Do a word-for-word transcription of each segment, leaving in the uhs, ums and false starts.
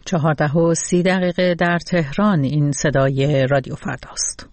چهارده و سی دقیقه در تهران. این صدای رادیو فرداست.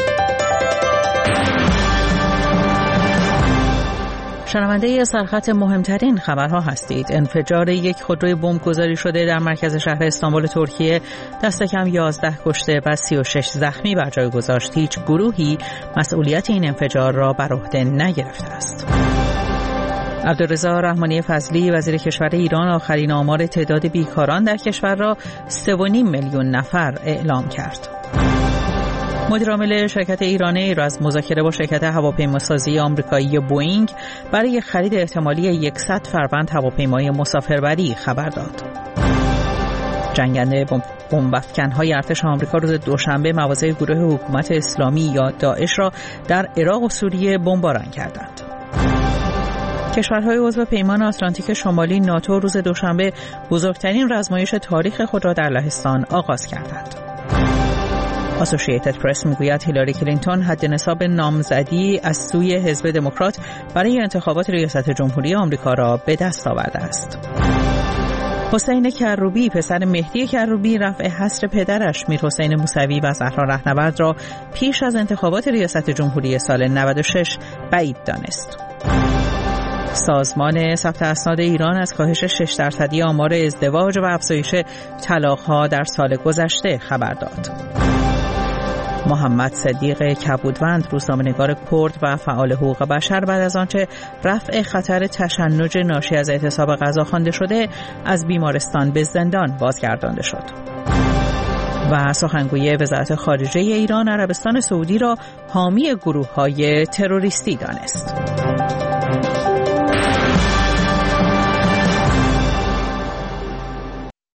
شنونده سرخط مهمترین خبرها هستید. انفجار یک خودروی بمب گذاری شده در مرکز شهر استانبول ترکیه دست کم یازده کشته و سی و شش زخمی بر جای گذاشت. هیچ گروهی مسئولیت این انفجار را بر عهده نگرفته است. عبدالرضا رحمانی فضلی وزیر کشور ایران آخرین آمار تعداد بیکاران در کشور را سه و نیم میلیون نفر اعلام کرد. مدیرعامل شرکت ایران ایر از مذاکره با شرکت هواپیماسازی آمریکایی بوئینگ برای خرید احتمالی صد فروند هواپیمای مسافربری خبر داد. جنگنده بمب‌افکن‌های ارتش آمریکا روز دوشنبه مواضع گروه حکومت اسلامی یا داعش را در عراق و سوریه بمباران کردند. کشورهای عضو پیمان آتلانتیک شمالی ناتو روز دوشنبه بزرگترین رزمایش تاریخ خود را در لهستان آغاز کردند. اسوسییتد پرس میگوید هیلاری کلینتون حد نصاب نامزدی از سوی حزب دموکرات برای انتخابات ریاست جمهوری آمریکا را به دست آورده است. حسین کروبی پسر مهدی کروبی رفع حصر پدرش میرحسین موسوی و زهرا رهنورد را پیش از انتخابات ریاست جمهوری سال نود و شش بعید دانست. سازمان ثبت اسناد ایران از کاهش شش درصدی آمار ازدواج و افزایش طلاق‌ها در سال گذشته خبر داد. محمد صدیق کبودوند روزنامه‌نگار کرد و فعال حقوق بشر بعد از آنچه رفع خطر تشنج ناشی از اعتصاب غذا خوانده شده از بیمارستان به زندان بازگردانده شد. و سخنگوی وزارت خارجه ایران عربستان سعودی را حامی گروه‌های تروریستی دانست.